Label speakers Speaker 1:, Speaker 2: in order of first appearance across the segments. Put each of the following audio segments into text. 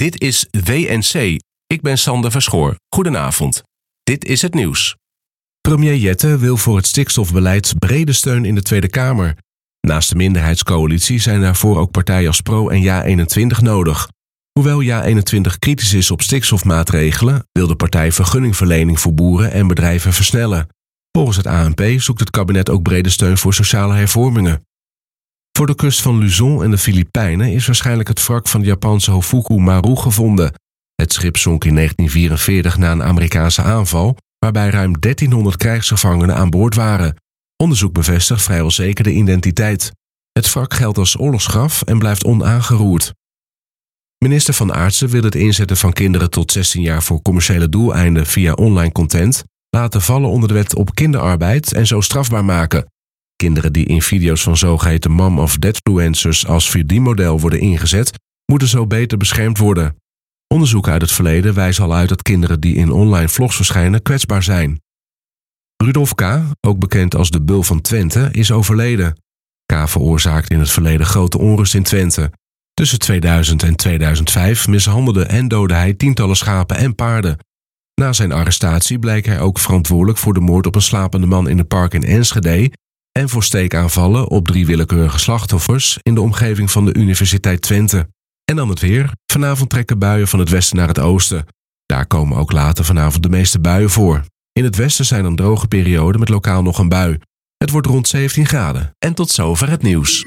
Speaker 1: Dit is WNC. Ik ben Sander Verschoor. Goedenavond. Dit is het nieuws. Premier Jette wil voor het stikstofbeleid brede steun in de Tweede Kamer. Naast de minderheidscoalitie zijn daarvoor ook partijen als Pro en JA21 nodig. Hoewel JA21 kritisch is op stikstofmaatregelen, wil de partij vergunningverlening voor boeren en bedrijven versnellen. Volgens het ANP zoekt het kabinet ook brede steun voor sociale hervormingen. Voor de kust van Luzon en de Filipijnen is waarschijnlijk het wrak van de Japanse Hofuku Maru gevonden. Het schip zonk in 1944 na een Amerikaanse aanval, waarbij ruim 1300 krijgsgevangenen aan boord waren. Onderzoek bevestigt vrijwel zeker de identiteit. Het wrak geldt als oorlogsgraf en blijft onaangeroerd. Minister Van Aartsen wil het inzetten van kinderen tot 16 jaar voor commerciële doeleinden via online content laten vallen onder de wet op kinderarbeid en zo strafbaar maken. Kinderen die in video's van zogeheten mom of dadfluencers als verdienmodel worden ingezet, moeten zo beter beschermd worden. Onderzoeken uit het verleden wijzen al uit dat kinderen die in online vlogs verschijnen kwetsbaar zijn. Rudolf K., ook bekend als de Bul van Twente, is overleden. K. veroorzaakte in het verleden grote onrust in Twente. Tussen 2000 en 2005 mishandelde en doodde hij tientallen schapen en paarden. Na zijn arrestatie bleek hij ook verantwoordelijk voor de moord op een slapende man in een park in Enschede en voor steekaanvallen op 3 willekeurige slachtoffers in de omgeving van de Universiteit Twente. En dan het weer. Vanavond trekken buien van het westen naar het oosten. Daar komen ook later vanavond de meeste buien voor. In het westen zijn er droge perioden met lokaal nog een bui. Het wordt rond 17 graden. En tot zover het nieuws.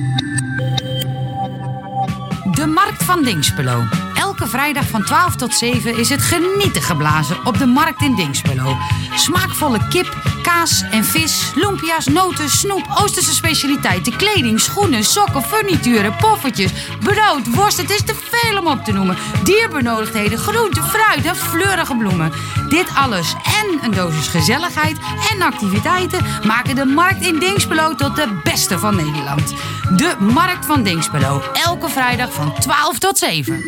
Speaker 2: De Markt van Dinxperlo. Elke vrijdag van 12 tot 7 is het genieten geblazen op de Markt in Dinxperlo. Smaakvolle kip, kaas en vis, lumpia's, noten, snoep, Oosterse specialiteiten, kleding, schoenen, sokken, furnituren, poffertjes, brood, worst. Het is te veel om op te noemen. Dierbenodigdheden, groente, fruit en fleurige bloemen. Dit alles en een dosis gezelligheid en activiteiten maken de Markt in Dinxperlo tot de beste van Nederland. De Markt van Dinxperlo. Elke vrijdag van 12 tot 7.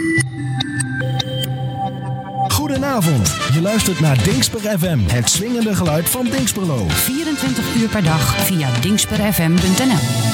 Speaker 3: Goedenavond, je luistert naar Dinxper FM, het swingende geluid van Dinxperlo.
Speaker 2: 24 uur per dag via dinxperfm.nl.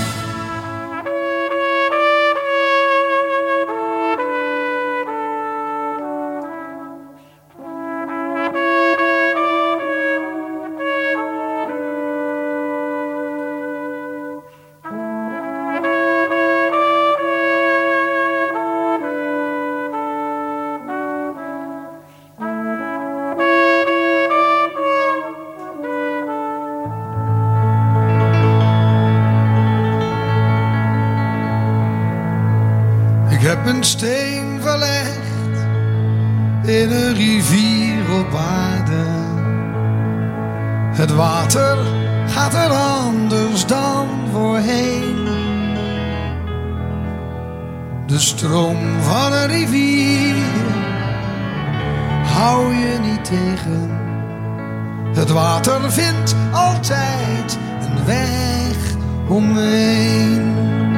Speaker 4: Ik heb een steen verlegd in een rivier op aarde. Het water gaat er anders dan voorheen. De stroom van een rivier hou je niet tegen. Het water vindt altijd een weg omheen.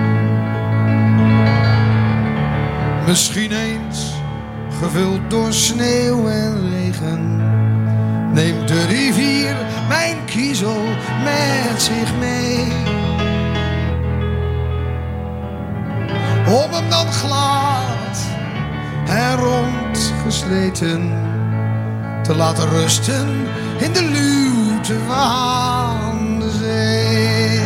Speaker 4: Misschien eens gevuld door sneeuw en regen, neemt de rivier mijn kiezel met zich mee. Om hem dan glad en rond gesleten te laten rusten in de luwte van de zee.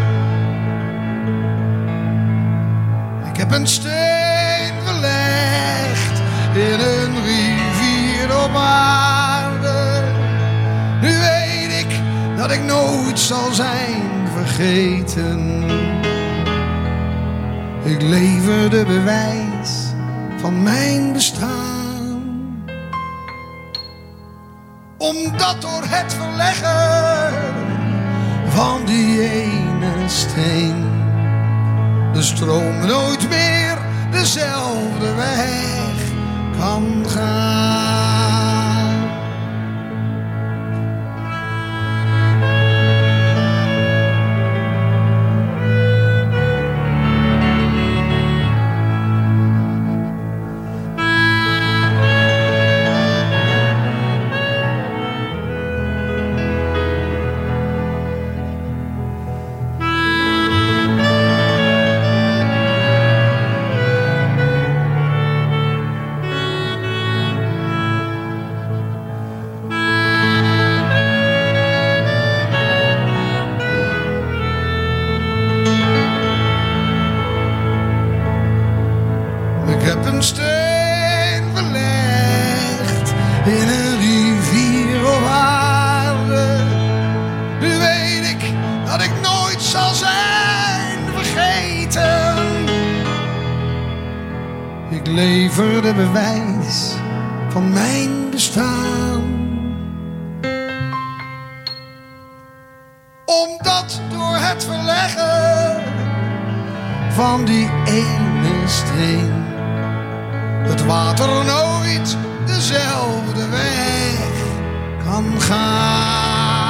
Speaker 4: Ik heb een steen verlegd in een rivier op aarde. Nu weet ik dat ik nooit zal zijn vergeten. Ik leverde bewijs van mijn bestaan, omdat door het verleggen van die ene steen de stroom nooit meer dezelfde weg kan gaan. heb een steen verlegd in een rivier op aarde. Nu weet ik dat ik nooit zal zijn vergeten. Ik lever de bewijs van mijn bestaan. Omdat door het verleggen van die ene steen het water nooit dezelfde weg kan gaan.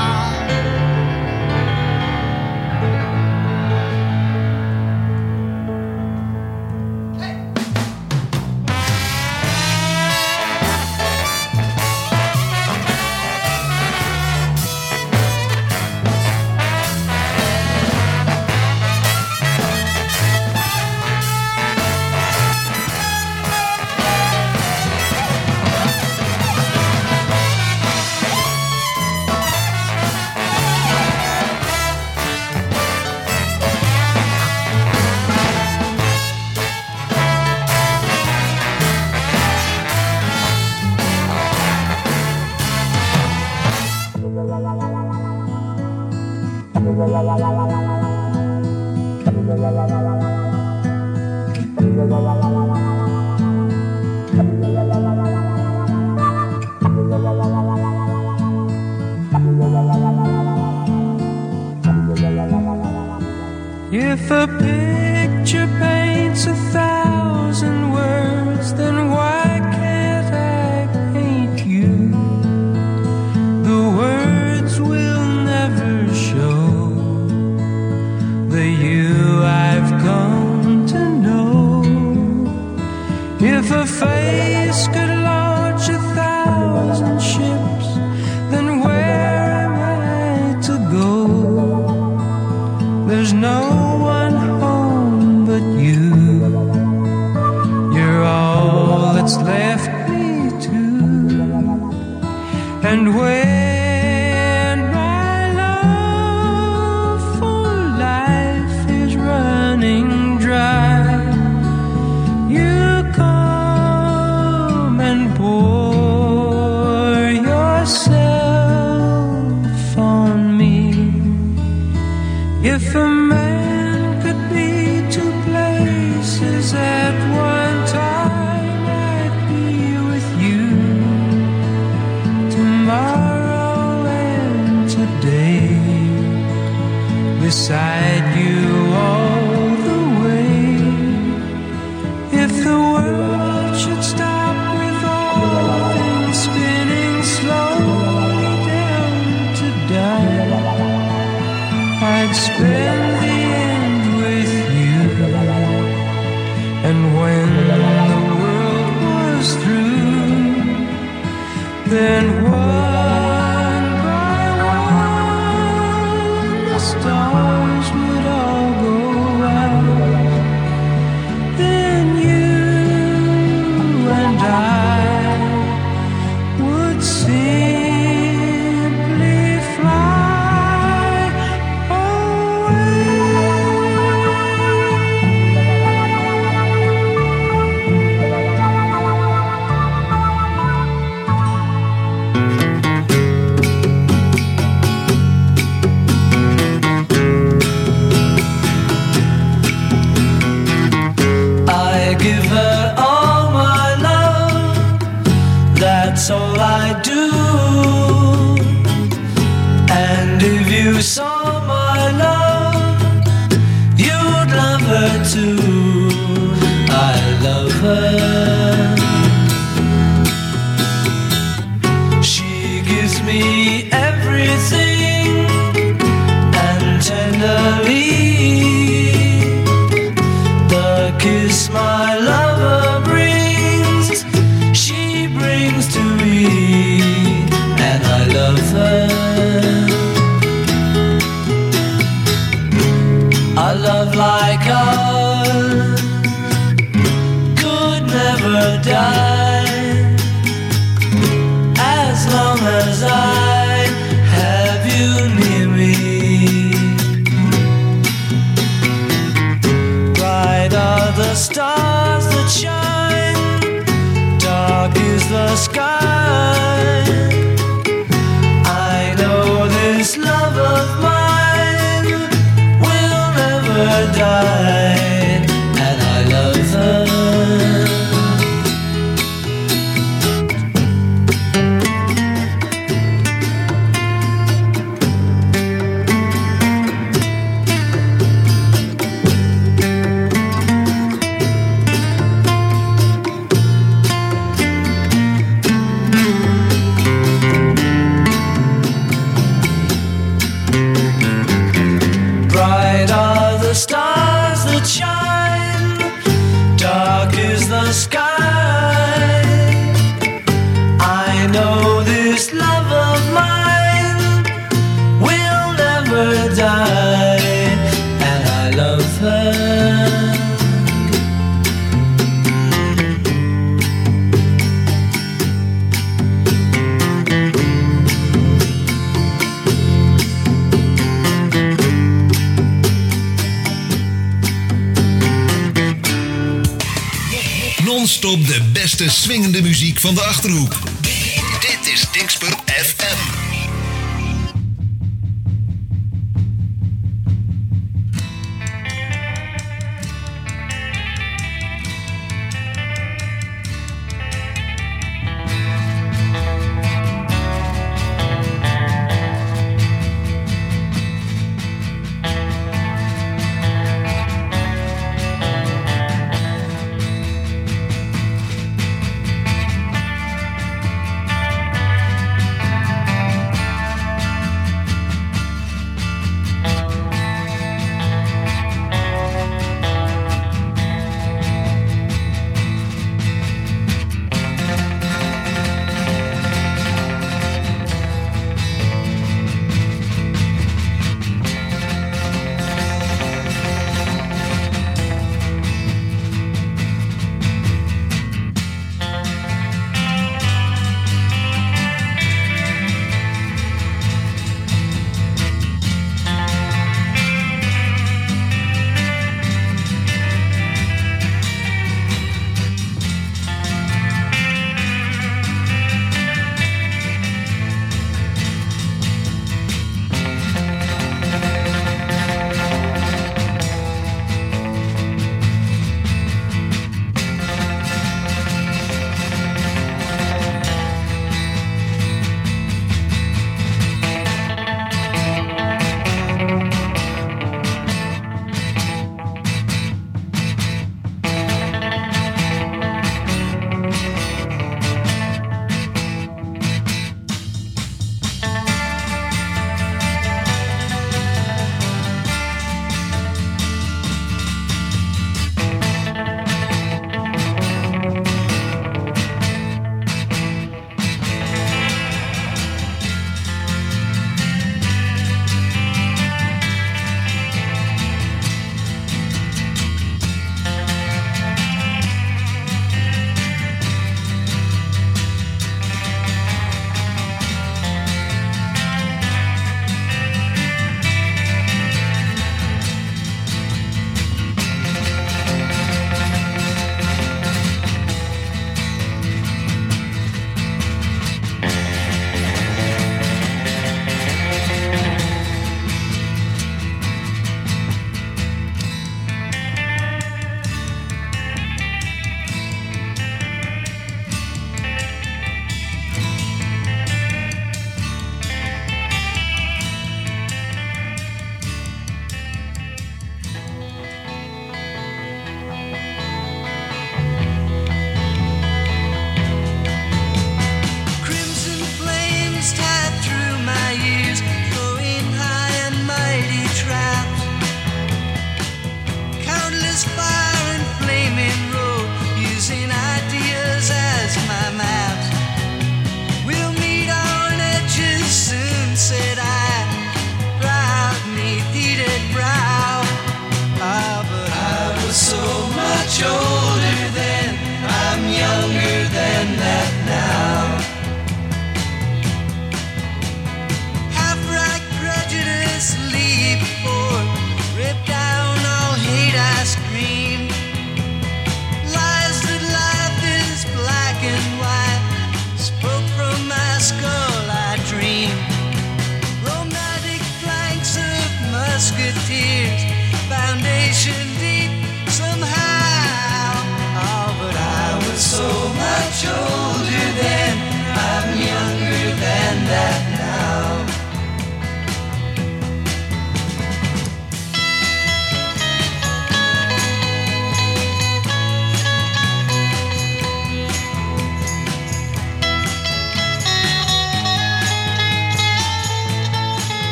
Speaker 5: If a picture paints 1,000 words, then why can't I paint you? The words will never show the you I've come to know. If a face could launch 1,000 ships, then where am I to go? There's no one home but you. You're all that's left me to. And when my love for life is running dry, you come and pour yourself on me. If a man could be two places at one time, I'd be with you tomorrow and today, beside you all the way. If the world should stop with all things spinning slowly down to die, I'd spend the end with you. And when the world was through, then one by one the stars would all go out. Then you and I would simply fly away. I give her all my love, that's all I do. And if you saw my love, you'd love her too. I love her. She gives me everything, and tenderly the kiss my lover brings, she brings to me, and I love her. A love like ours could never die, as long as I have you near me. Bright are the stars that shine sky. I know this love of mine will never die, and I love her. Stars that shine, dark is the sky. I know this love of mine will never die, and I love her.
Speaker 6: Non-stop de beste swingende muziek van de Achterhoek. Dit is Dingsper FM.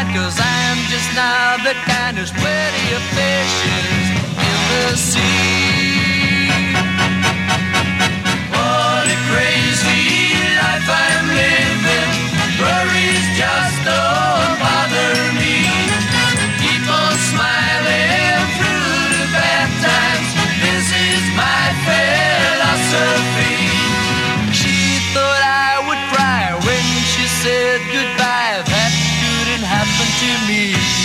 Speaker 5: mind, 'cause I'm just now the kind who's plenty of fishes in the sea. What a crazy life I'm living, worries just don't bother me. Keep on smiling through the bad times, this is my philosophy. She thought I would cry when she said goodbye, that couldn't happen to me.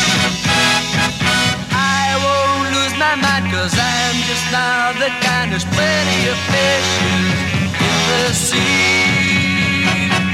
Speaker 5: I won't lose my mind, 'cause I'm just now the kind who's plenty of fishes in the sea.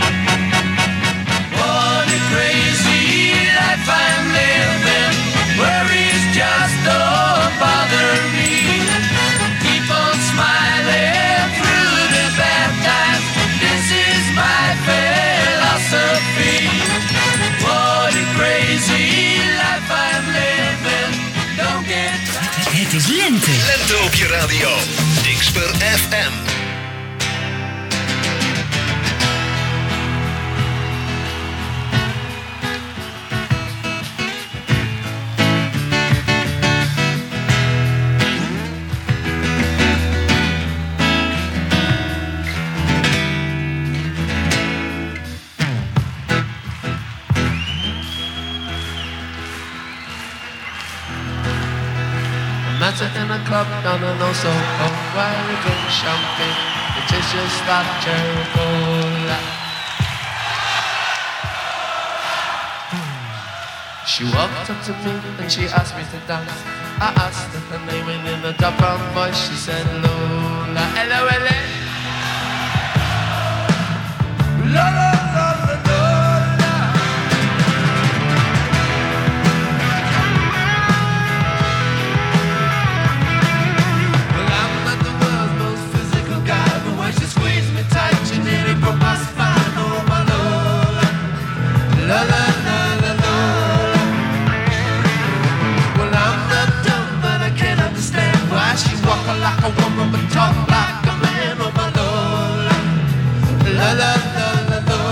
Speaker 5: What a crazy life I'm living, worries just don't bother me. Keep on smiling through the bad times, this is my philosophy. What a crazy life I'm living, don't get tired.
Speaker 2: Het is lente.
Speaker 6: Lente op je radio. Dingsper FM.
Speaker 5: In a club down in Osaka, while we drink champagne, it tastes just like cherry cola. She walked up to me and she asked me to dance. I asked her her name and in a dark brown voice she said Lola. L-O-L-A. Lola, Lola, Lola. Well, I'm not the world's most physical guy, but when she squeezed me tight, she nearly broke my spine. Oh, my Lola. Lola, Lola, Lola. Well, I'm not dumb, but I can't understand why she walk like a woman but talk like a man. Oh, my Lola. La la la la la.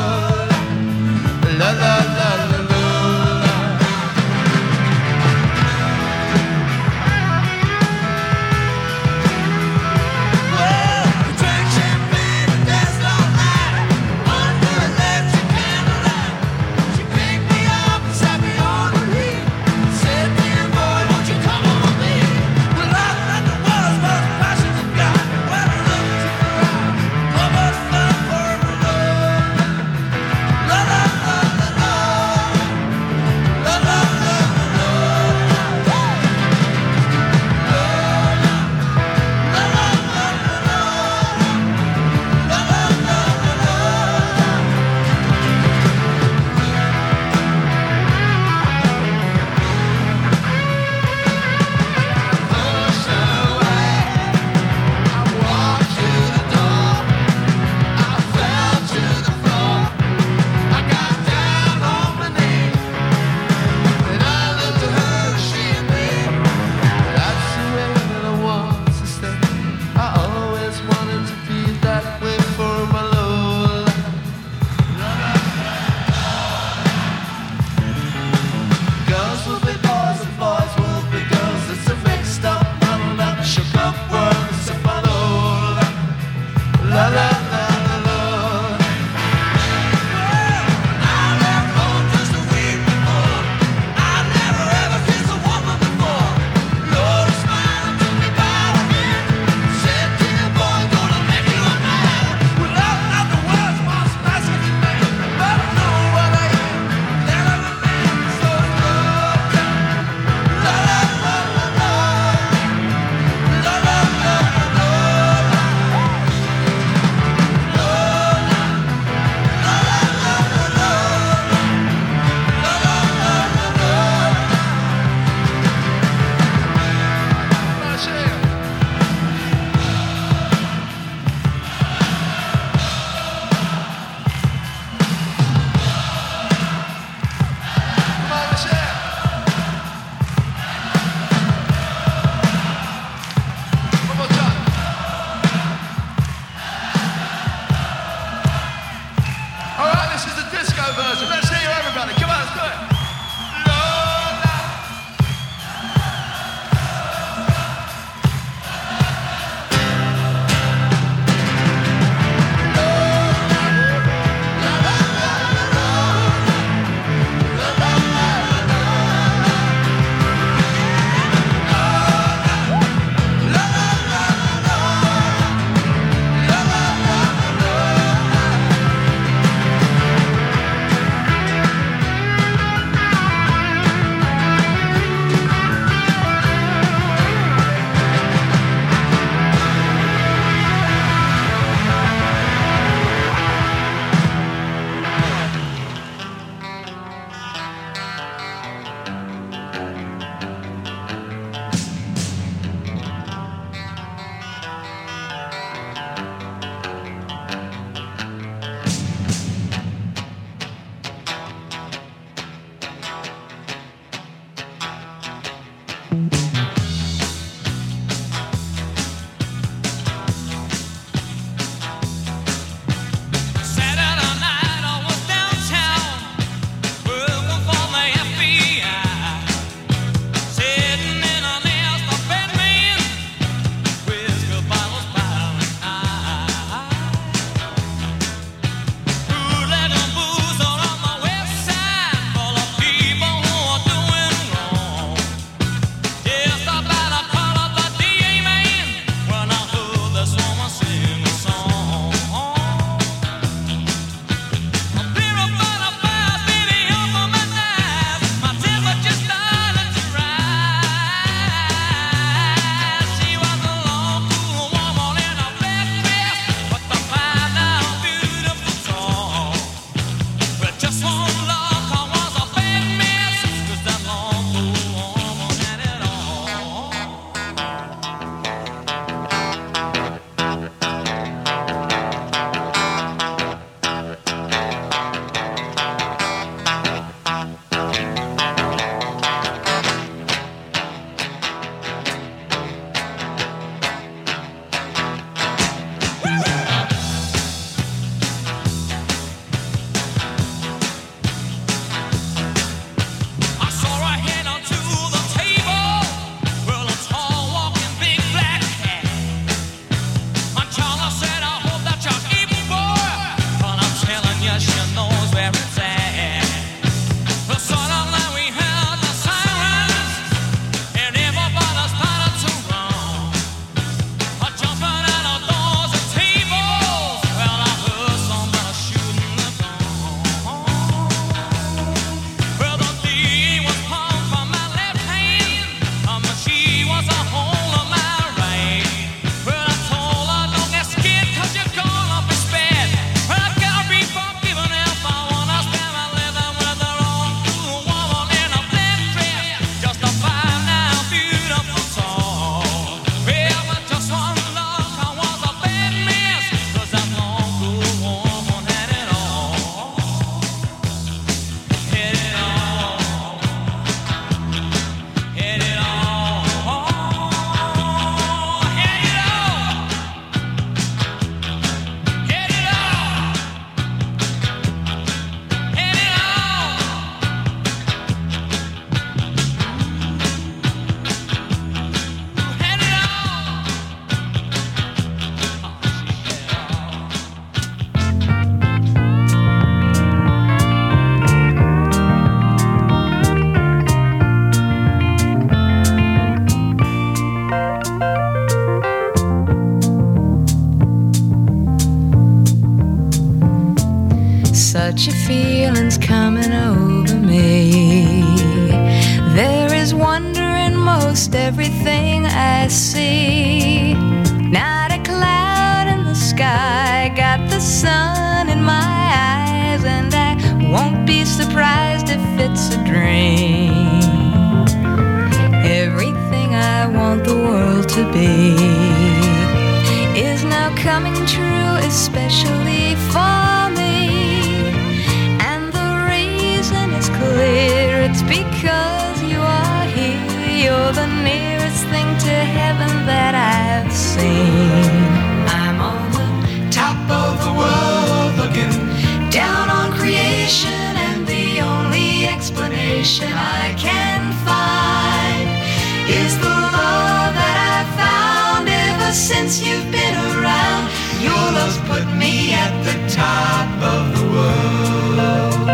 Speaker 7: almost everything I see. Not a cloud in the sky, got the sun in my eyes, and I won't be surprised if it's a dream. Everything I want the world to be is now coming true, especially for me. And the reason is clear, it's because you are here. You're the nearest thing to heaven that I've seen. I'm on the top of the world looking down on creation, and the only explanation I can find is the love that I've found ever since you've been around. Your love's put me at the top of the world.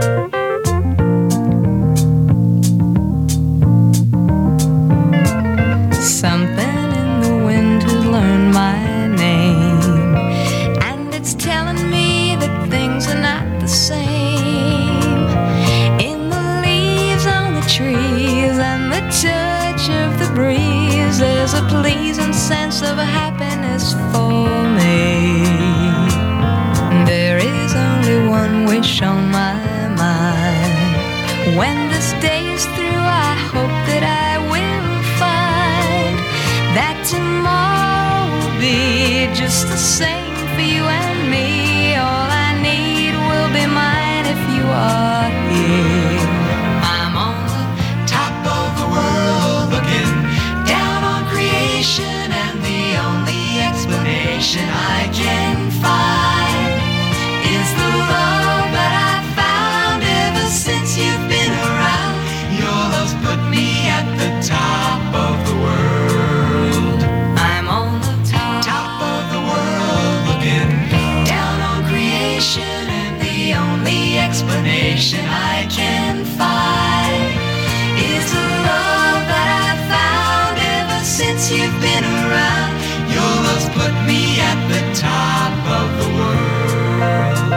Speaker 7: Something in the wind has learned my name, and it's telling me that things are not the same. In the leaves on the trees and the touch of the breeze, there's a pleasing sense of happiness for me. There is only one wish on my mind. When this day is through, I hope that I will find that tomorrow will be just the same for you and me. All I need will be mine if you are here. I'm on the top of the world looking down on creation, and the only explanation I can find is the love that I found ever since you've been around. Your love's put me at the top of the world. I'm on the top of the world looking down on creation, and the only explanation I can find is the love that I found ever since you've been around. Your love's put me at the top of the world.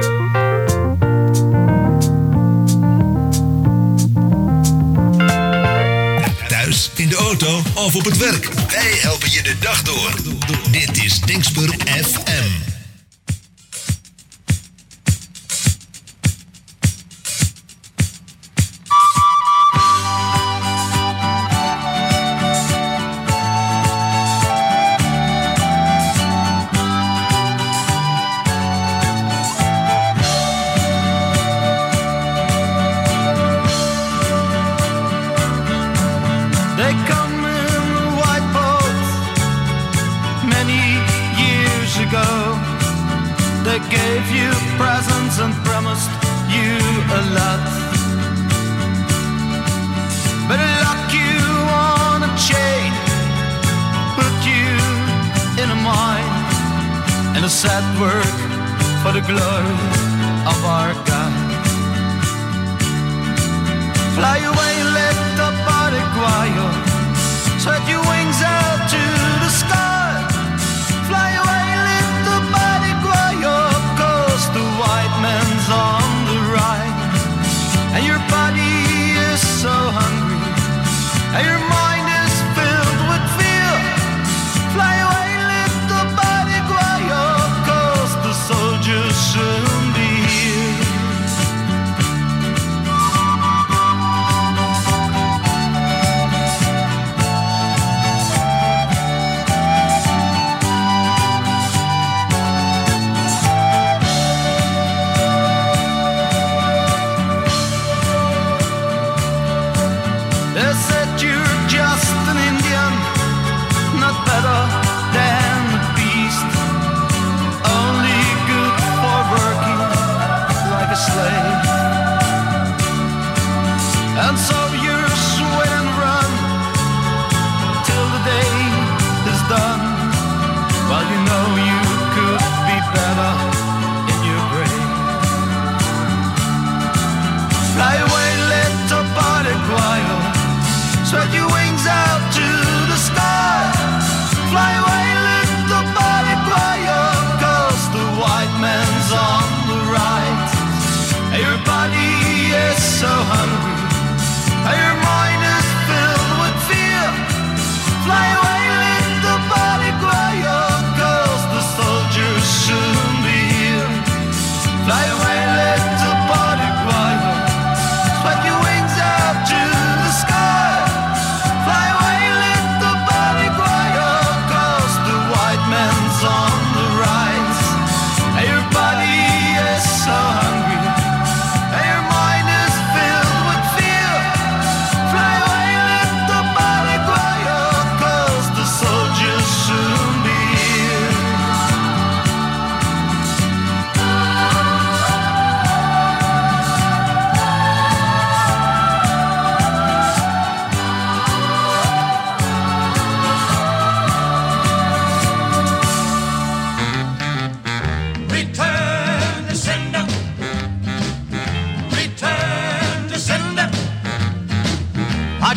Speaker 6: Thuis, in de auto of op het werk. Wij helpen je de dag door. Dit is Dingsper FM.
Speaker 8: They come in the white boat many years ago. They gave you presents and promised you a lot. But they lock you on a chain, put you in a mine, and a sad work for the glory of our God. Fly away, let the body quiet. Spread your wings out to the sky. Fly away, let the body quiet. 'Cause the white man's on the right, and your body is so hungry, and your mind is filled with fear. Fly away, let the body quiet. 'Cause the soldiers soon be here. They said you're just an Indian, not better than the beast, only good for working like a slave. And so you sweat and run till the day is done, while you know you could be better in your grave. Fly away, let the body quiet. Spread your wings out to the sky. Fly away, let the body quiet. 'Cause the white man's on the right, and your body is so hungry,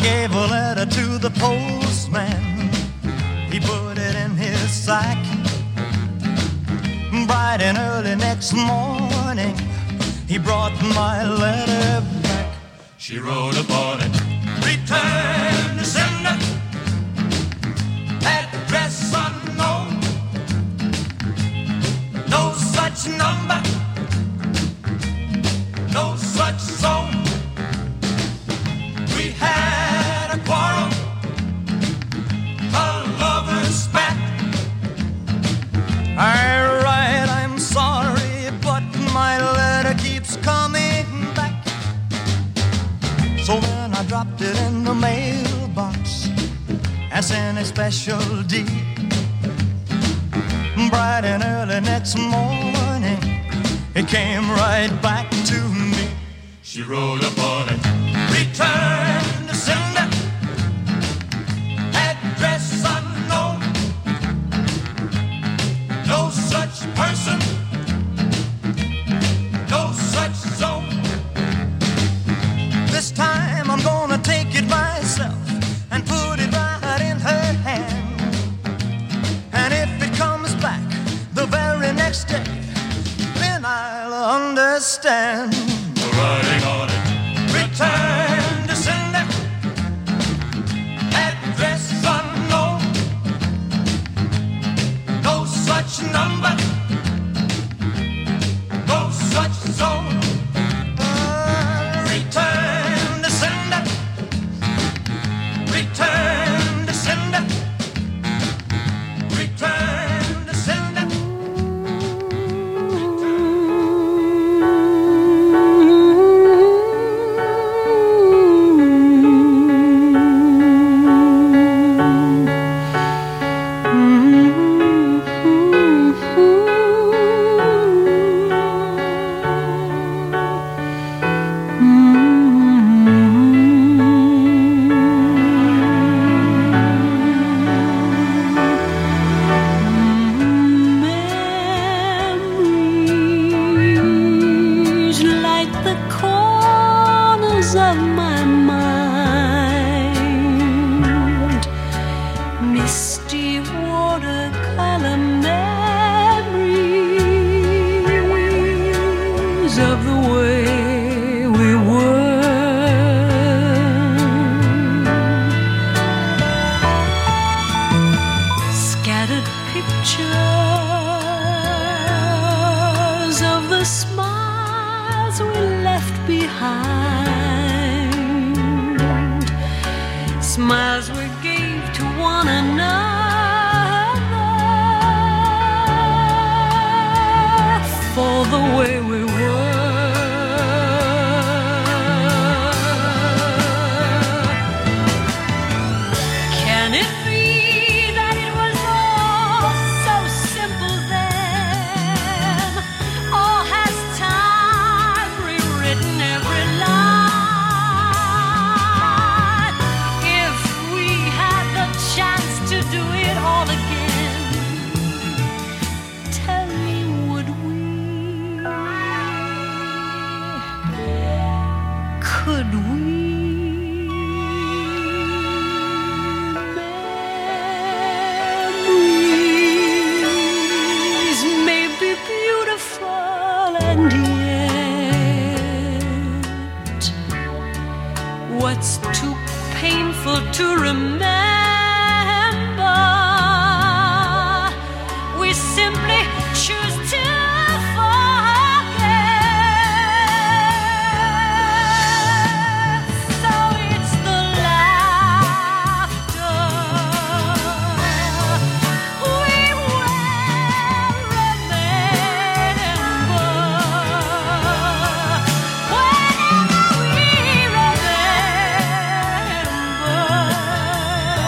Speaker 8: gave a letter to the postman. He put it in his sack. Bright and early next morning, he brought my letter back.
Speaker 5: She wrote upon it,
Speaker 8: return to sender, address unknown, no such number, no such zone. We had a quarrel, a lover's spat. I write, I'm sorry, but my letter keeps coming back. So then I dropped it in the mailbox and sent a special deed. Bright and early next morning, it came right back to me.
Speaker 5: she wrote upon it,
Speaker 8: return to sender, address unknown, no such person, no such zone. This time I'm gonna take it myself and put it right in her hand. And if it comes back the very next day, then I'll understand.
Speaker 5: the writing on it,
Speaker 8: Return to sender, address unknown, no such number, no such zone. Return to sender, return to sender, return to sender.
Speaker 9: Memories light the corners of my mind. Misty watercolor memories of the way we were. Scattered pictures of the smiles we left behind, smiles we gave to one another for the way we were. Can it be that it was all so simple then? Or has time rewritten every line? If we had the chance to do it all again, tell me, would we? Could we? Memories may be beautiful, and yet what's too painful to remember, we simply choose to forget. So it's the laughter we will remember. Whenever we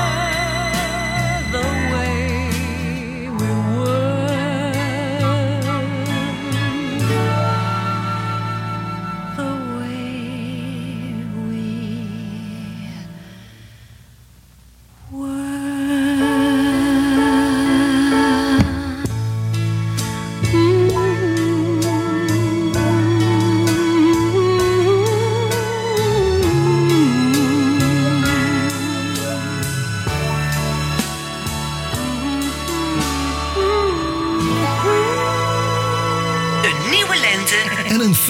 Speaker 9: remember the way we were.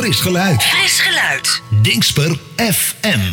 Speaker 6: Fris geluid.
Speaker 7: Fris geluid.
Speaker 6: Dingsper FM.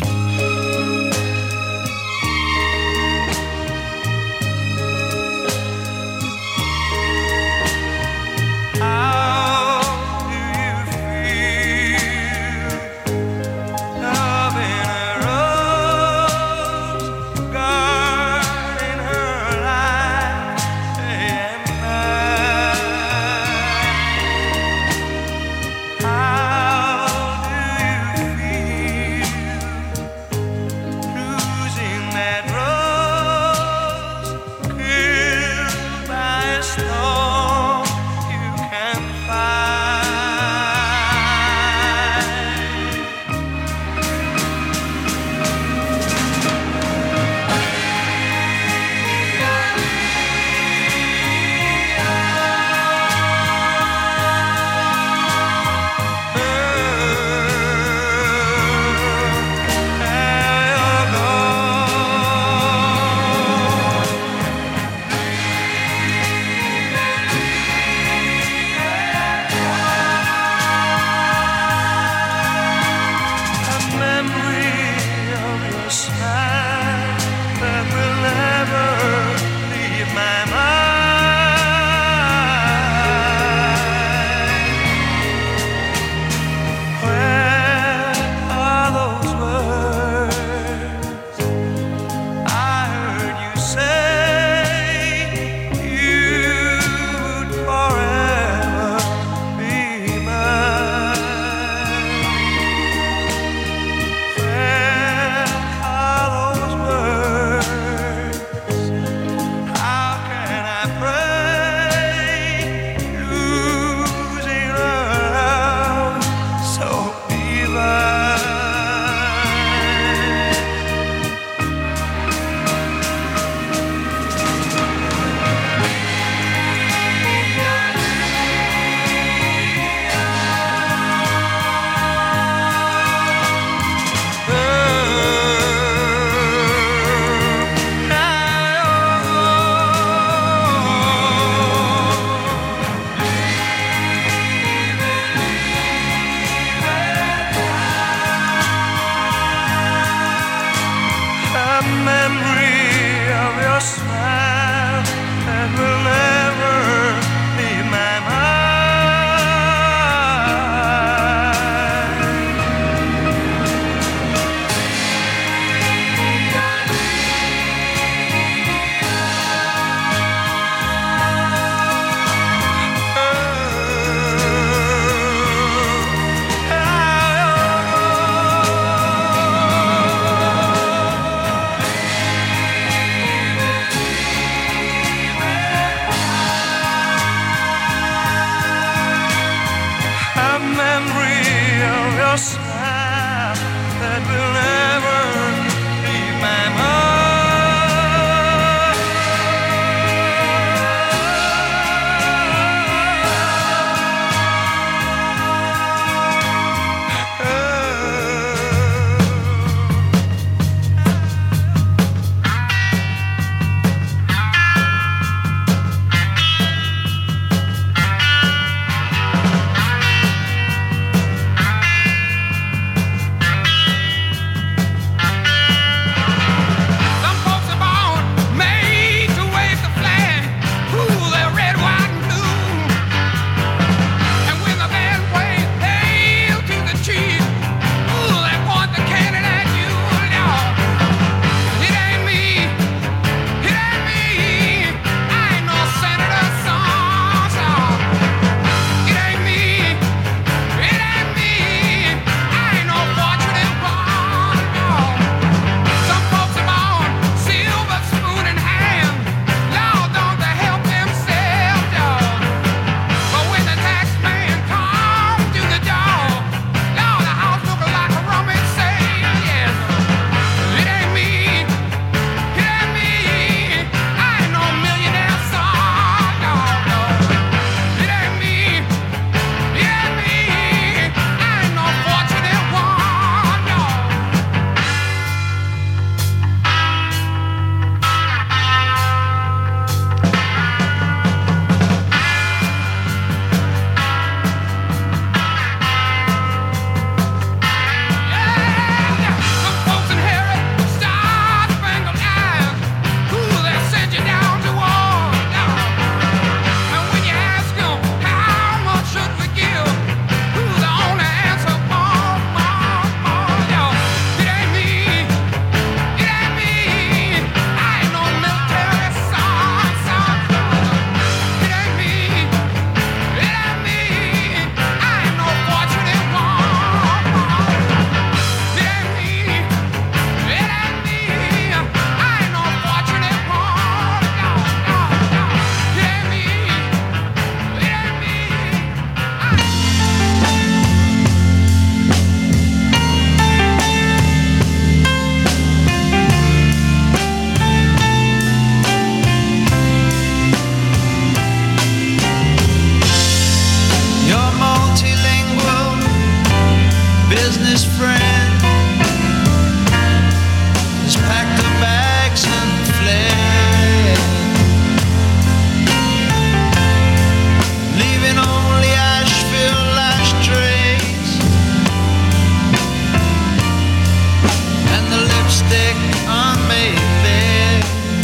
Speaker 8: lipstick on Mayfair.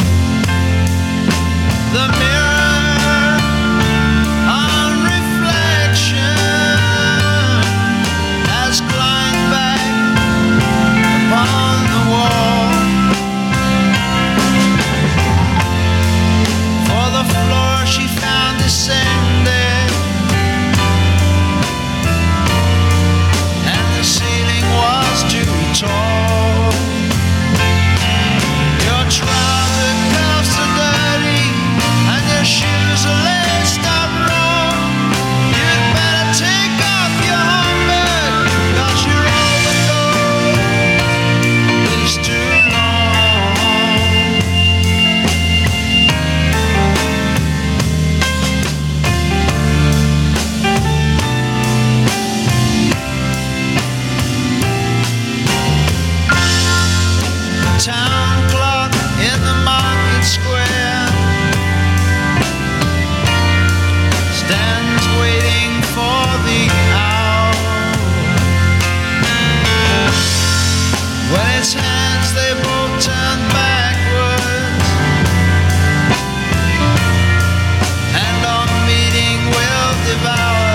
Speaker 8: The mirror on reflection has climbed back upon the wall. For the floor she found descended, and the ceiling was too tall. Your trouser cuffs are dirty and your shoes are laced up wrong. You'd better take off your Humber, 'cause your overcoat is too long. The town clock in the market square stands waiting for the hour. When its hands they both turn backwards, and our meeting will devour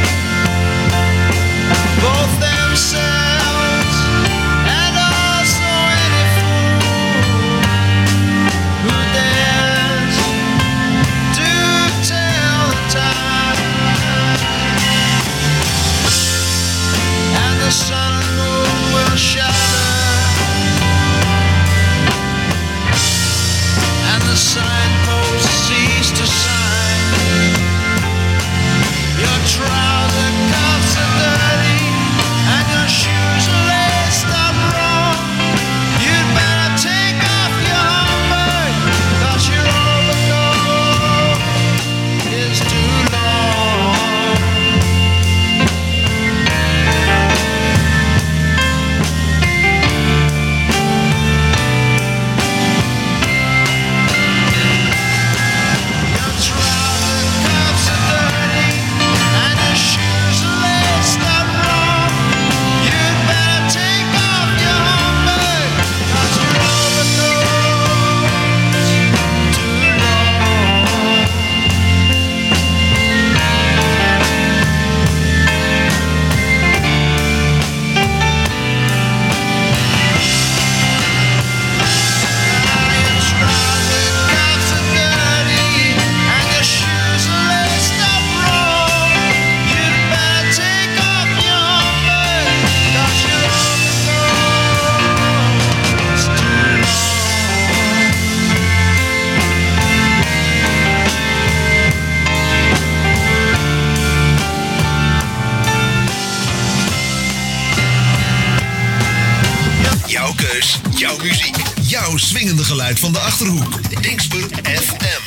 Speaker 8: both themselves and also any fool who dares to tell the time. And the sun and moon will shudder, and the signposts cease to sign. Your trouser cuffs are dirty and your shoes are laced up wrong. You'd better take off your Humber, 'cause your overcoat is too long. Your trouser cuffs are dirty and your shoes are laced up wrong. You'd better take off your Humber, 'cause your overcoat's too long. Your trouser cuffs are dirty and your shoes are laced up wrong. You'd better take off your Humber, 'cause your overcoat's too long.
Speaker 6: Jouw keus, jouw muziek, jouw swingende geluid van de Achterhoek. Dingsper FM.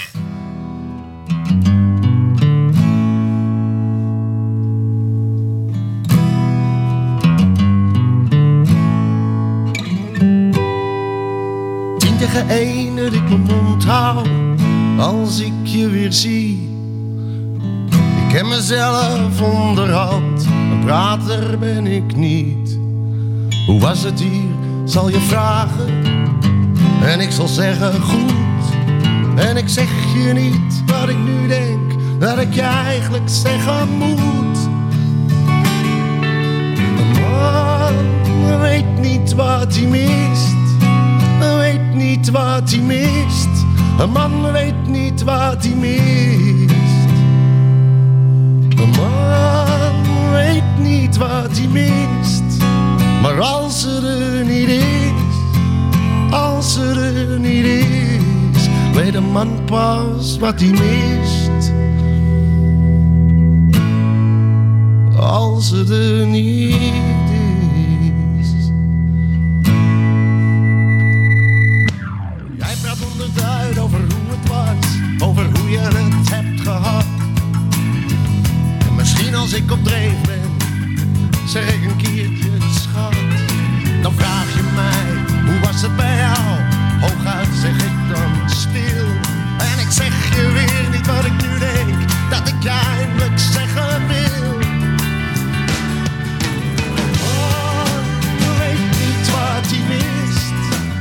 Speaker 4: Tien tegen één dat ik mijn mond hou als ik je weer zie. Ik ken mezelf onderhand, een prater ben ik niet. Hoe was het hier, zal je vragen, en ik zal zeggen goed. En ik zeg je niet wat ik nu denk, dat ik je eigenlijk zeggen moet. Een man weet niet wat hij mist, weet niet wat hij mist. Een man weet niet wat hij mist. Een man weet niet wat hij mist. Maar als ze er niet is, als ze er niet is, weet een man pas wat hij mist. Als ze er niet is. Jij praat onderduid over hoe het was, over hoe je het hebt gehad. En misschien als ik op dreef ben, zeg ik een keertje schat. Dan vraag je mij, hoe was het bij jou? Hooguit zeg ik dan stil. En ik zeg je weer niet wat ik nu denk, dat ik je eindelijk zeggen wil. Oh, je weet niet wat hij mist,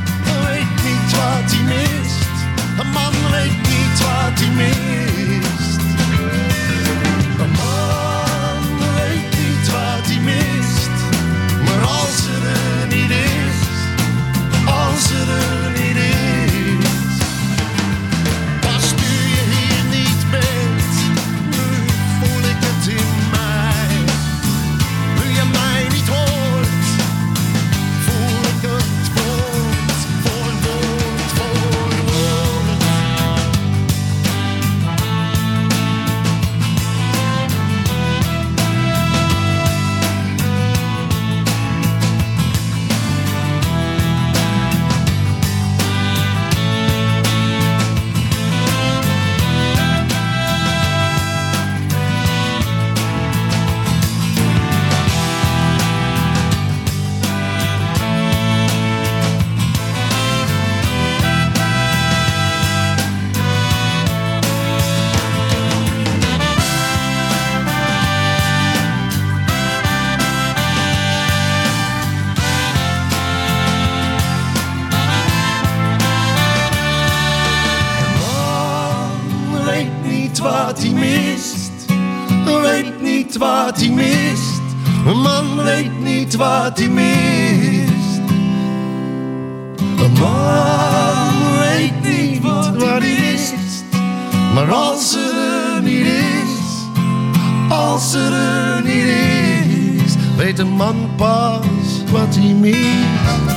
Speaker 4: wat hij mist. Weet niet wat hij mist. Een man weet niet wat hij mist. Een man weet niet wat hij mist. Maar als er niet is, als er niet is, weet een man pas wat hij mist.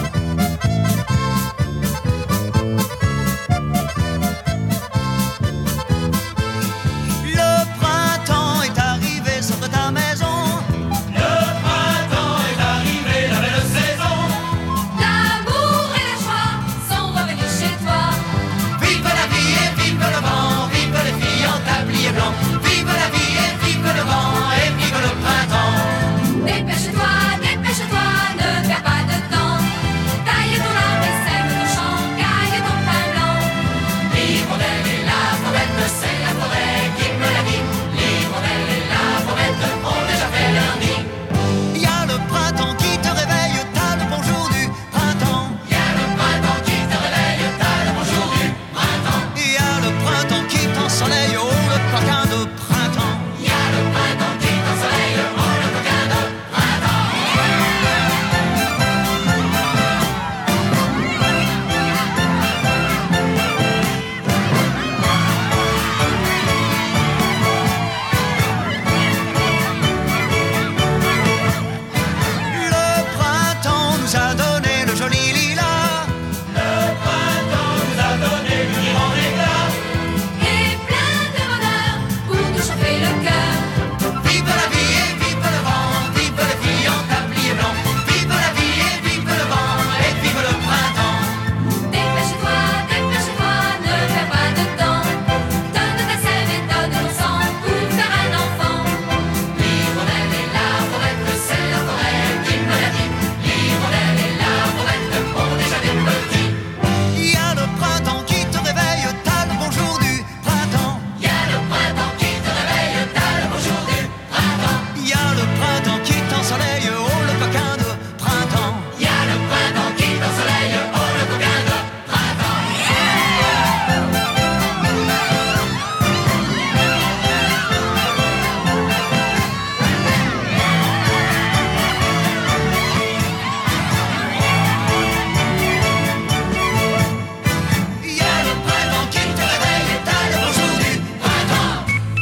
Speaker 10: Dépêche-toi, ne perds pas de temps. Taille ton arbre et sème ton champ, caille ton pain blanc. L'hirondelle et la fauvette, c'est la forêt qui me l'a dit. L'hirondelle et la fauvette ont déjà fait leur nid.
Speaker 8: Y a le printemps qui te réveille, t'as le bonjour du printemps.
Speaker 10: Y a le printemps qui te réveille, t'as le bonjour du printemps.
Speaker 8: Y a le printemps qui t'ensoleille, oh le coquin de printemps.
Speaker 10: Y a le printemps qui t'ensoleille, oh le coquin de printemps.
Speaker 8: Le printemps nous a donné le joli lilas.
Speaker 10: Le printemps nous a donné l'unir en éclat. Et plein de bonheur pour nous chauffer le cœur.
Speaker 8: Vive la vie et vive le vent, vive les filles en tablier blanc. Vive la vie et vive le vent et vive le printemps.
Speaker 10: Dépêche-toi, dépêche-toi, ne perds pas de temps. Donne ta sève et donne ton sang pour faire un enfant. L'hirondelle et la fauvette, c'est la forêt qui me l'a dit. L'hirondelle et la fauvette ont déjà des petits.
Speaker 8: Y a le printemps qui te réveille, t'as le bonjour du printemps.
Speaker 10: Y a le printemps qui te réveille, t'as le bonjour du printemps.
Speaker 8: Y a le printemps qui t'ensoleille, oh le coquin de printemps.
Speaker 10: Y a le printemps qui t'ensoleille, oh le coquin de printemps.
Speaker 8: Y a le printemps qui te réveille, t'as le bonjour du printemps.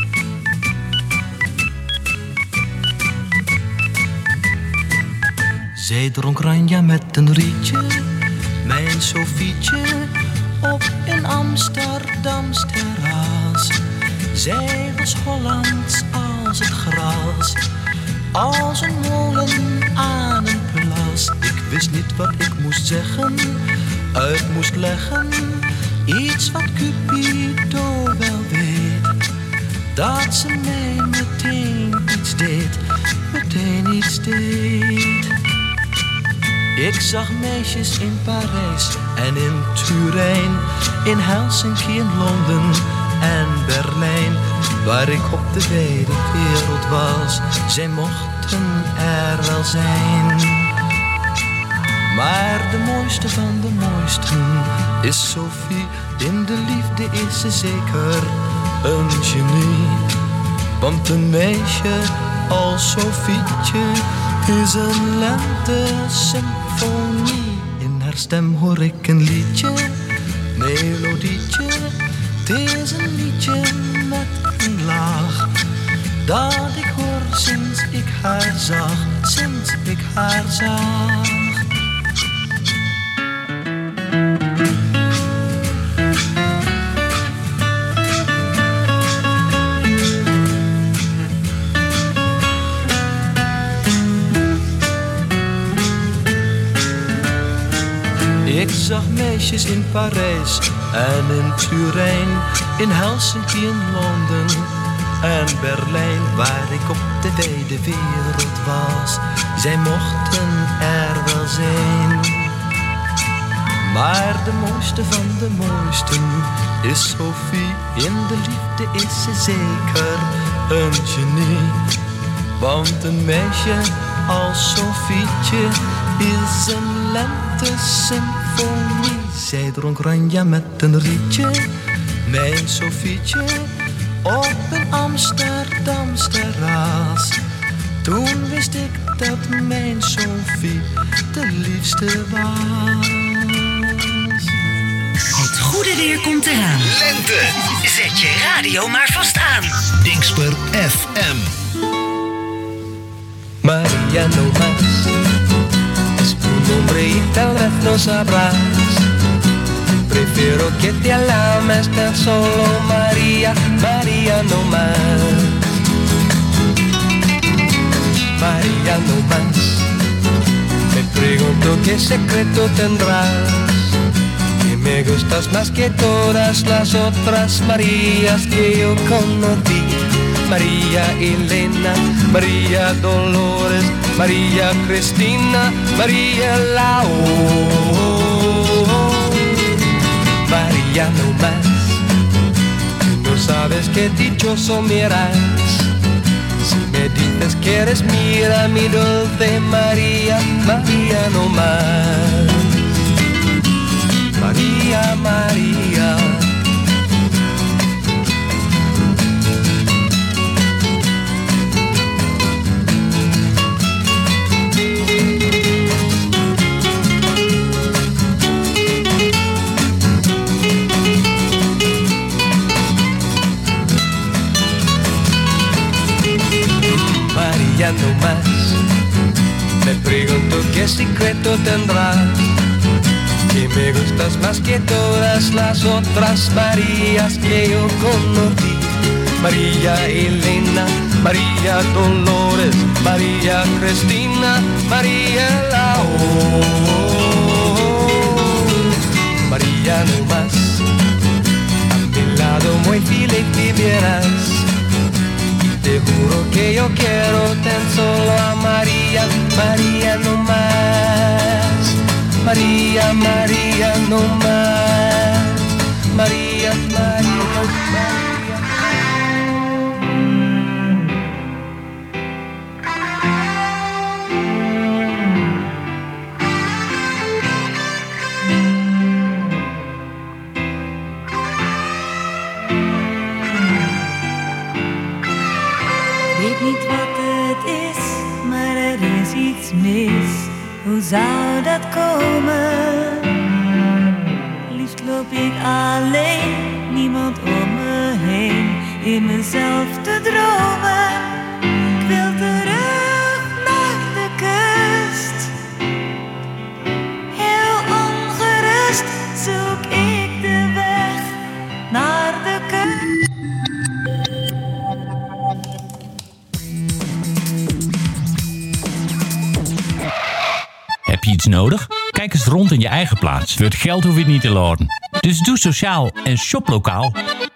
Speaker 8: Zij dronk ranja met een rietje, mijn Sofietje, op een Amsterdams terras. Zij was Hollands als het gras, als een molen aan een plas. Ik wist niet wat ik moest zeggen, uit moest leggen, iets wat Cupido wel weet. Dat ze mij meteen iets deed, meteen iets deed. Ik zag meisjes in Parijs en in Turijn, in Helsinki, in Londen en Berlijn, waar ik op de wijde wereld was. Zij mochten er wel zijn, maar de mooiste van de mooisten is Sophie. In de liefde is ze zeker een genie, want een meisje als Sofietje is een lente-symfonie. In haar stem hoor ik een liedje, melodietje. Het is een liedje met een laag, dat ik hoor sinds ik haar zag, sinds ik haar zag. Ik zag meisjes in Parijs en in Turijn, in Helsinki, in Londen en Berlijn, waar ik op de wijde wereld was. Zij mochten er wel zijn, maar de mooiste van de mooisten is Sophie. In de liefde is ze zeker een genie, want een meisje als Sofietje is een lente-symfonie. Zij dronk ranja met een rietje, mijn Sofietje, op een Amsterdams terras. Toen wist ik dat mijn Sophie de liefste was.
Speaker 2: Het goede weer komt eraan.
Speaker 6: Lente.
Speaker 2: Zet je radio maar vast aan.
Speaker 6: Dingsper FM.
Speaker 8: María no más es tu nombre y tal vez no sabrás. Prefiero que te alames tan solo María, María no más. María no más. Me pregunto qué secreto tendrás. Que me gustas más que todas las otras Marías que yo conocí. María Elena, María Dolores, María Cristina, María Lao. María no más. Tú no sabes qué dichoso me harás si me dices que eres mía, mi dulce María, María no más. María, María. María no más. Me pregunto qué secreto tendrás. Que me gustas más que todas las otras Marías que yo conocí. María Elena, María Dolores, María Cristina, María Lao. María no más. A mi lado muy feliz vivirás. Te juro que yo quiero tan solo a María, María no más. María, María no más. María, María, María.
Speaker 11: Weet niet wat het is, maar er is iets mis. Hoe zou dat komen? Liefst loop ik alleen, niemand om me heen. In mezelf te dromen. Ik wil terug naar de kust. Heel ongerust zoek ik de weg naar de kust.
Speaker 12: Heb je iets nodig? Kijk eens rond in je eigen plaats. Voor het geld hoef je het niet te laden. Dus doe sociaal en shop lokaal.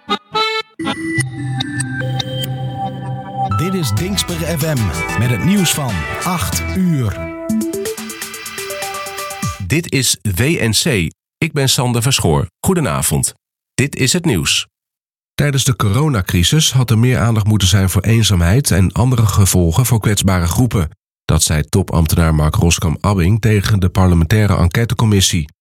Speaker 3: Dit is Dingsper FM met het nieuws van 8 uur.
Speaker 1: Dit is WNC. Ik ben Sander Verschoor. Goedenavond. Dit is het nieuws. Tijdens de coronacrisis had er meer aandacht moeten zijn voor eenzaamheid en andere gevolgen voor kwetsbare groepen. Dat zei topambtenaar Mark Roskam-Abbing tegen de parlementaire enquêtecommissie.